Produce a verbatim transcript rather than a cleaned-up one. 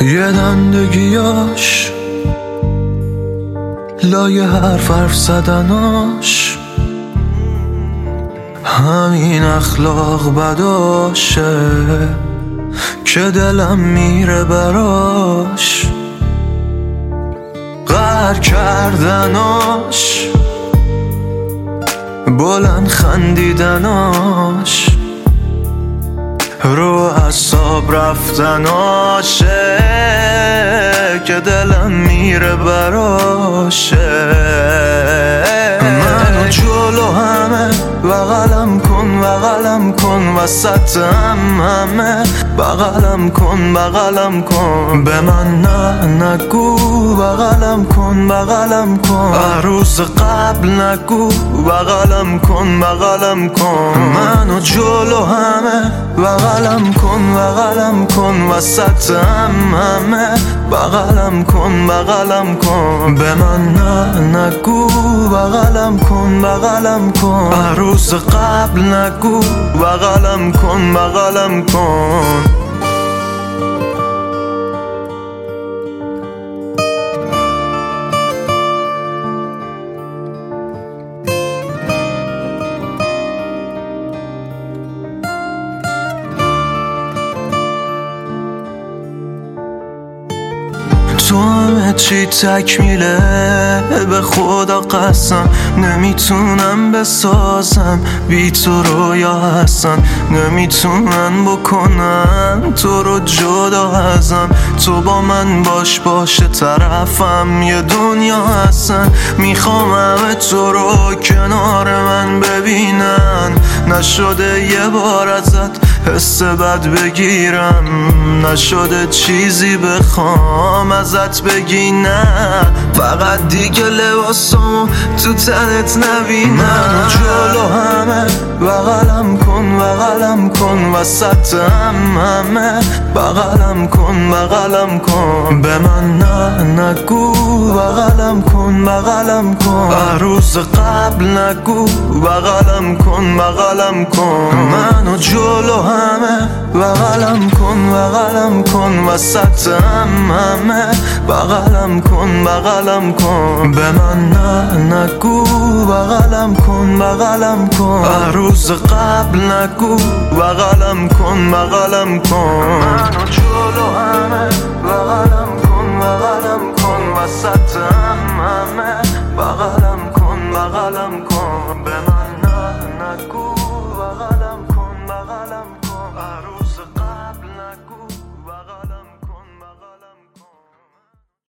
یه دندگیاش لایه حرف حرف زدناش، همین اخلاق بداشه که دلم میره براش. قهر کردناش، بلند خندیدناش، رو اعصاب رفتناشه که دلم میره براشه. منو جلو همه بغلم کن بغلم کن، وسط هم همه بغلم کن بغلم کن. به من نه نگو بغلم کن بغلم کن، روز قبل نگو بغلم کن بغلم کن. منو جلو همه بغلم کن بغلم کن، وسط هم همه بغلم کن بغلم کن. به من نه نگو بغلم کن بغلم کن، روز قبل نگو بغلم کن بغلم کن. تو همه چی تکمیله، به خدا قسم نمیتونم بسازم بی تو رویا هستن، نمیتونن بکنن تو رو جدا ازم. تو با من باش باشه طرفم یه دنیا هستن، میخوام همه تو رو کنار من ببینن. نشده یه بار ازت حس بد بگیرم، نشده چیزی بخوام ازت بگی نه، فقط دیگه لباسامو تو تنت نبینم. منو جلو همه بغلم کن بغلم کن، وسط هم همه بغلم کن بغلم کن. به من نه نگو بغلم کن بغلم کن، روز قبل نگو بغلم کن بغلم کن. منو جلو همه بغلم کن بغلم کن، وسط هم همه بغلم کن بغلم کن. به من نه نگو بغلم کن بغلم کن، روز قبل نگو بغلم کن بغلم کن. منو جلو همه بغلم کن بغلم کن، وسط هم همه بغلم کن بغلم کن.